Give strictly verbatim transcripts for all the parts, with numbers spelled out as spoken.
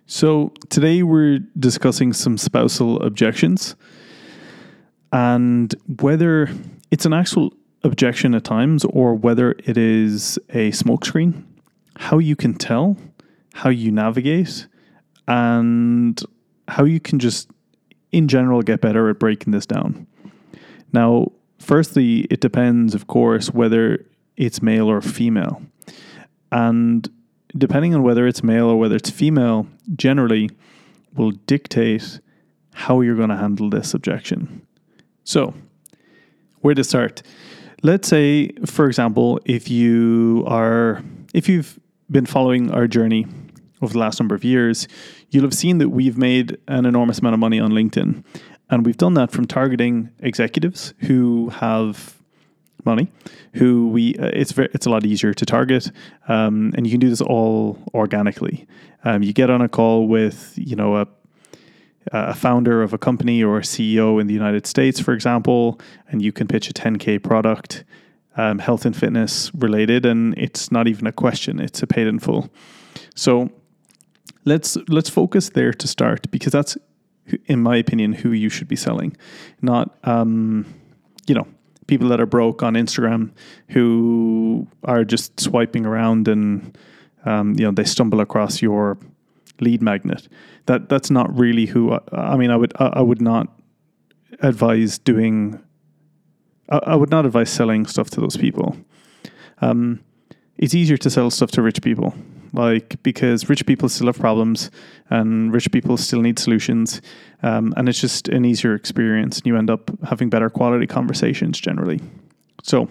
So today we're discussing some spousal objections and whether it's an actual objection at times or whether it is a smokescreen, how you can tell, how you navigate, and how you can just, in general, get better at breaking this down. Now, firstly, it depends, of course, whether it's male or female. And depending on whether it's male or whether it's female, generally will dictate how you're going to handle this objection. So, where to start? Let's say, for example, if you are, if you've been following our journey over the last number of years, you'll have seen that we've made an enormous amount of money on LinkedIn. And we've done that from targeting executives who have money, who we uh, it's very, it's a lot easier to target, um, and you can do this all organically. Um, you get on a call with you know a a founder of a company or a C E O in the United States, for example, and you can pitch a ten K product, um, health and fitness related, and it's not even a question; it's a paid in full. So let's let's focus there to start, because that's, in my opinion, who you should be selling, not um, you know. people that are broke on Instagram who are just swiping around and um, you know they stumble across your lead magnet. That that's not really who. I, I mean, I would I, I would not advise doing. I, I would not advise selling stuff to those people. Um, it's easier to sell stuff to rich people, like because rich people still have problems and rich people still need solutions. Um, and it's just an easier experience, and you end up having better quality conversations generally. So,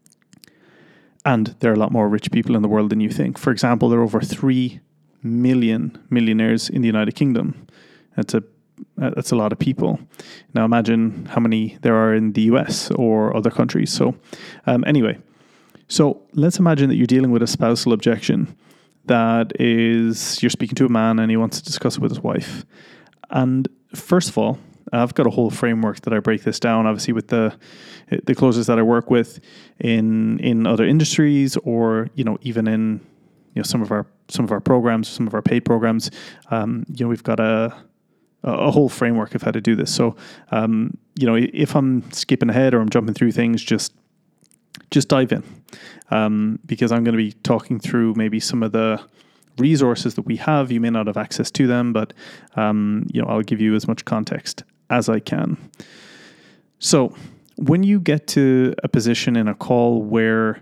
and there are a lot more rich people in the world than you think. For example, there are over three million millionaires in the United Kingdom. That's a that's a lot of people. Now imagine how many there are in the U S or other countries. So, um, anyway, so let's imagine that you're dealing with a spousal objection. That is, you're speaking to a man and he wants to discuss it with his wife. And first of all, I've got a whole framework that I break this down, obviously, with the the closers that I work with in in other industries, or you know, even in you know some of our some of our programs, some of our paid programs. Um, you know, we've got a a whole framework of how to do this. So, um, you know, if I'm skipping ahead or I'm jumping through things, just just dive in, um, because I'm going to be talking through maybe some of the resources that we have. You may not have access to them, but um, you know, I'll give you as much context as I can. So when you get to a position in a call where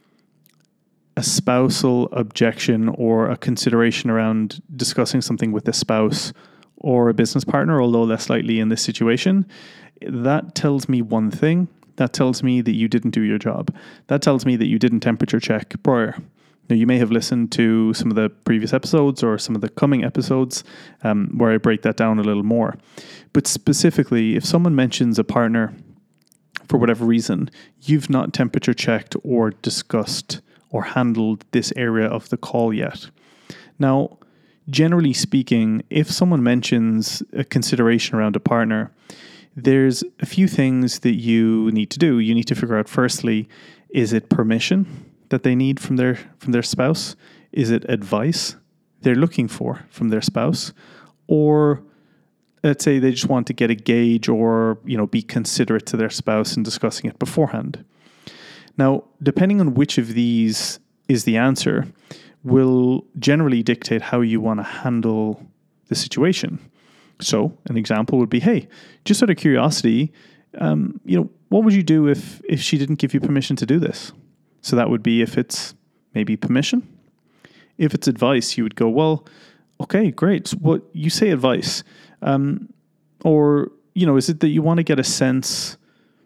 a spousal objection or a consideration around discussing something with a spouse or a business partner, although less likely in this situation, that tells me one thing. That tells me that you didn't do your job. That tells me that you didn't temperature check prior. Now, you may have listened to some of the previous episodes or some of the coming episodes um, where I break that down a little more. But specifically, if someone mentions a partner for whatever reason, you've not temperature checked or discussed or handled this area of the call yet. Now, generally speaking, if someone mentions a consideration around a partner, there's a few things that you need to do. You need to figure out, firstly, is it permission that they need from their from their spouse? Is it advice they're looking for from their spouse? Or let's say they just want to get a gauge or, you know, be considerate to their spouse in discussing it beforehand. Now, depending on which of these is the answer, will generally dictate how you want to handle the situation. So an example would be, hey, just out of curiosity, um, you know, what would you do if if she didn't give you permission to do this? So that would be if it's maybe permission. If it's advice, you would go, well, okay, great. So what you say advice, um, or you know, is it that you want to get a sense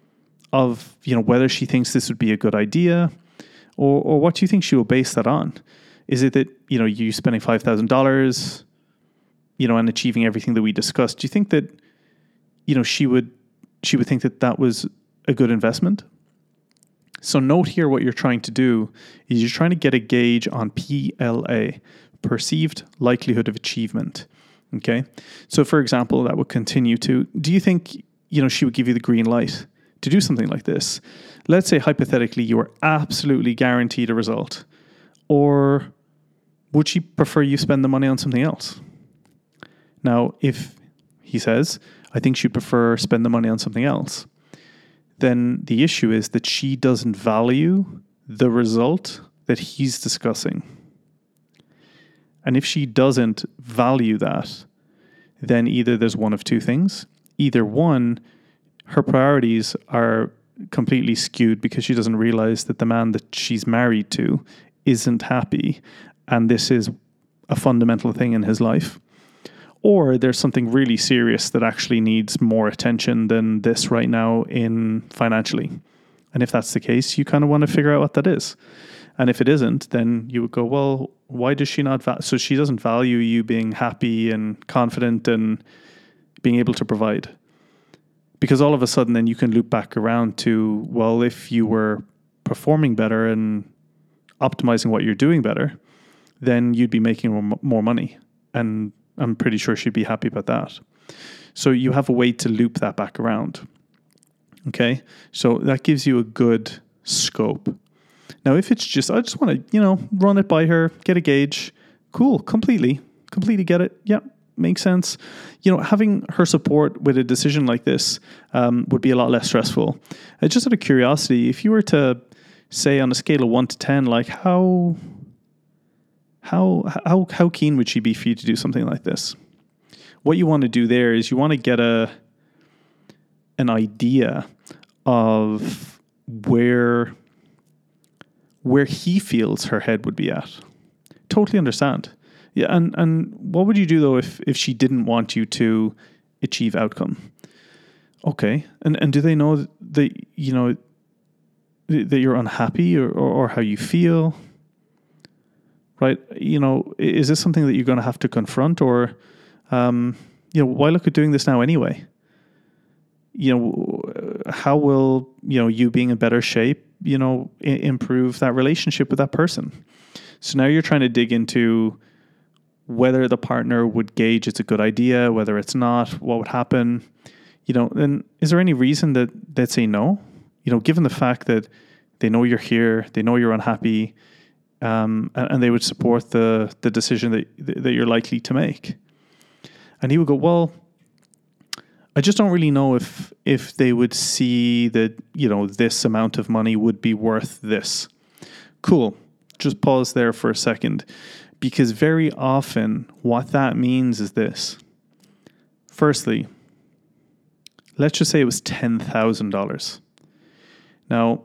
of you know whether she thinks this would be a good idea, or or what do you think she will base that on? Is it that you know you spending five thousand dollars, you know, and achieving everything that we discussed? Do you think that you know she would she would think that that was a good investment? So note here what you're trying to do is you're trying to get a gauge on P L A, perceived likelihood of achievement. Okay. So for example, that would continue to, do you think, you know, she would give you the green light to do something like this? Let's say hypothetically you are absolutely guaranteed a result, or would she prefer you spend the money on something else? Now, if he says, I think she'd prefer spend the money on something else, then the issue is that she doesn't value the result that he's discussing. And if she doesn't value that, then either there's one of two things. Either one, her priorities are completely skewed because she doesn't realize that the man that she's married to isn't happy, and this is a fundamental thing in his life. Or there's something really serious that actually needs more attention than this right now in financially. And if that's the case, you kind of want to figure out what that is. And if it isn't, then you would go, well, why does she not? Va- so she doesn't value you being happy and confident and being able to provide. Because all of a sudden, then you can loop back around to, well, if you were performing better and optimizing what you're doing better, then you'd be making more money. And I'm pretty sure she'd be happy about that. So you have a way to loop that back around. Okay. So that gives you a good scope. Now, if it's just, I just want to, you know, run it by her, get a gauge. Cool. Completely, completely get it. Yeah. Makes sense. You know, having her support with a decision like this um, would be a lot less stressful. Uh, just out of curiosity, if you were to say on a scale of one to ten, like how, how, how, how keen would she be for you to do something like this? What you want to do there is you want to get a, an idea of where, where he feels her head would be at. Totally understand. Yeah, and, and what would you do though if, if she didn't want you to achieve outcome? Okay, and and do they know that, you know, that you're unhappy or, or, or how you feel? Right? You know, is this something that you're going to have to confront, or, um, you know, why look at doing this now anyway? You know, how will, you know, you being in better shape, you know, I- improve that relationship with that person? So now you're trying to dig into whether the partner would gauge it's a good idea, whether it's not, what would happen, you know, and is there any reason that they'd say no? You know, given the fact that they know you're here, they know you're unhappy, um, and, and they would support the the decision that that you're likely to make. And he would go, well, I just don't really know if if they would see that, you know, this amount of money would be worth this. Cool. Just pause there for a second. Because very often what that means is this. Firstly, let's just say it was ten thousand dollars. Now,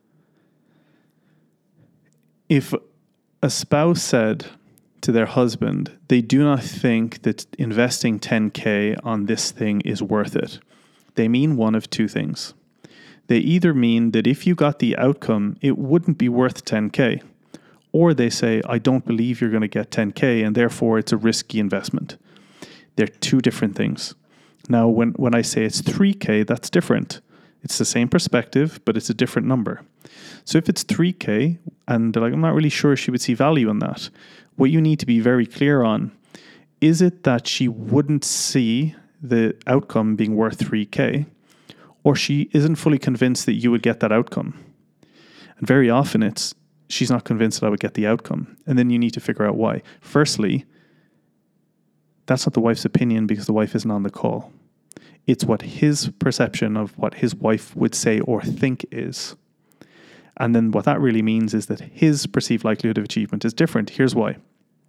if a spouse said to their husband, they do not think that investing ten K on this thing is worth it, they mean one of two things. They either mean that if you got the outcome, it wouldn't be worth ten K. Or they say, I don't believe you're going to get ten K and therefore it's a risky investment. They're two different things. Now, when, when I say it's three K, that's different. It's the same perspective, but it's a different number. So if it's three K and they're like, I'm not really sure she would see value in that, what you need to be very clear on, is it that she wouldn't see the outcome being worth three K, or she isn't fully convinced that you would get that outcome? And very often it's, she's not convinced that I would get the outcome. And then you need to figure out why. Firstly, that's not the wife's opinion because the wife isn't on the call. It's what his perception of what his wife would say or think is. And then what that really means is that his perceived likelihood of achievement is different. Here's why.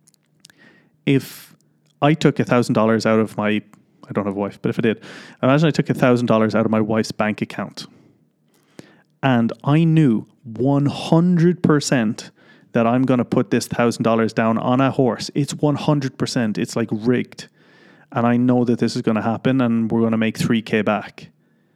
If I took one thousand dollars out of my, I don't have a wife, but if I did, imagine I took one thousand dollars out of my wife's bank account. And I knew one hundred percent that I'm going to put this one thousand dollars down on a horse. It's one hundred percent. It's like rigged. And I know that this is going to happen and we're going to make three K back.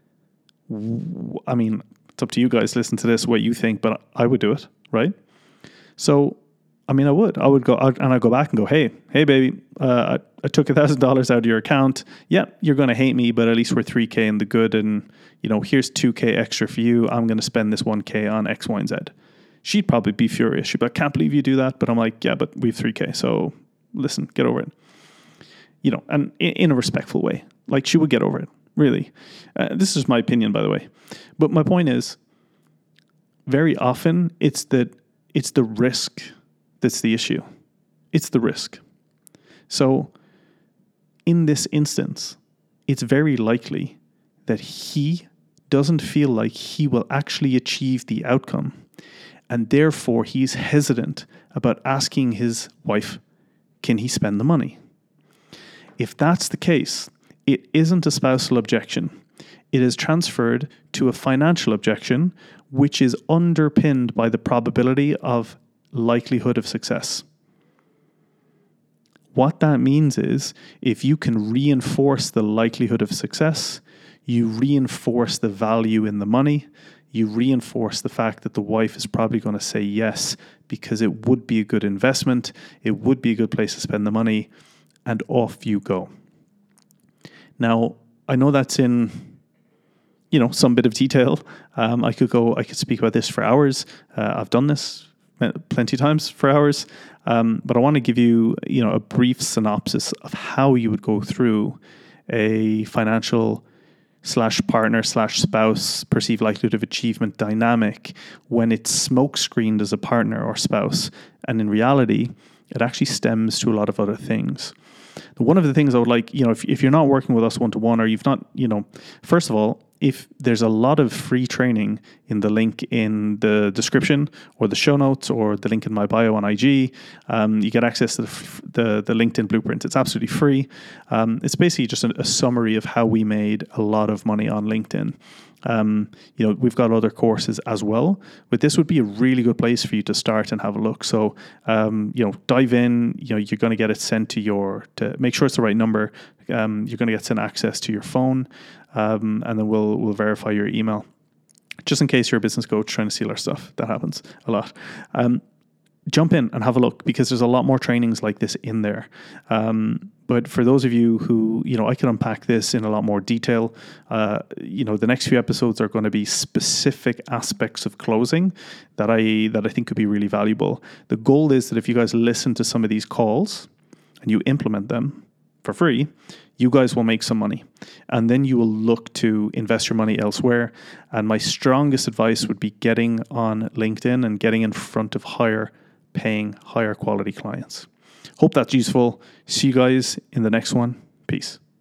I mean, it's up to you guys. Listen to this, what you think, but I would do it, right? So, I mean, I would. I would go out and I'd go back and go, hey, hey, baby, uh, I, I took one thousand dollars out of your account. Yeah, you're going to hate me, but at least we're three K in the good. And, you know, here's two K extra for you. I'm going to spend this one K on X, Y, and Z. She'd probably be furious. She'd be like, I can't believe you do that. But I'm like, yeah, but we have three K. So listen, get over it. You know, and in, in a respectful way. Like, she would get over it, really. Uh, this is my opinion, by the way. But my point is, very often it's that it's the risk that's the issue. It's the risk. So in this instance, it's very likely that he doesn't feel like he will actually achieve the outcome. And therefore, he's hesitant about asking his wife, can he spend the money? If that's the case, it isn't a spousal objection. It is transferred to a financial objection, which is underpinned by the probability of likelihood of success. What that means is, if you can reinforce the likelihood of success, you reinforce the value in the money, you reinforce the fact that the wife is probably going to say yes because it would be a good investment, it would be a good place to spend the money, and off you go. Now, I know that's in, you know, some bit of detail. Um, I could go, I could speak about this for hours. Uh, I've done this plenty of times for hours. Um, but I want to give you, you know, a brief synopsis of how you would go through a financial slash partner slash spouse perceived likelihood of achievement dynamic when it's smoke screened as a partner or spouse. And in reality, it actually stems to a lot of other things. One of the things I would like, you know, if, if you're not working with us one-to-one, or you've not, you know, first of all, if there's a lot of free training in the link in the description or the show notes or the link in my bio on I G, um, you get access to the, the, the LinkedIn blueprint. It's absolutely free. Um, it's basically just a, a summary of how we made a lot of money on LinkedIn. Um, you know, we've got other courses as well, but this would be a really good place for you to start and have a look. So, um, you know, dive in, you know, you're going to get it sent to your, to make sure it's the right number. Um, you're going to get sent access to your phone, um, and then we'll, we'll verify your email just in case you're a business coach trying to steal our stuff. That happens a lot. Um, jump in and have a look, because there's a lot more trainings like this in there. Um, But for those of you who, you know, I can unpack this in a lot more detail. Uh, you know, the next few episodes are going to be specific aspects of closing that I that I think could be really valuable. The goal is that if you guys listen to some of these calls and you implement them for free, you guys will make some money. And then you will look to invest your money elsewhere. And my strongest advice would be getting on LinkedIn and getting in front of higher paying, higher quality clients. Hope that's useful. See you guys in the next one. Peace.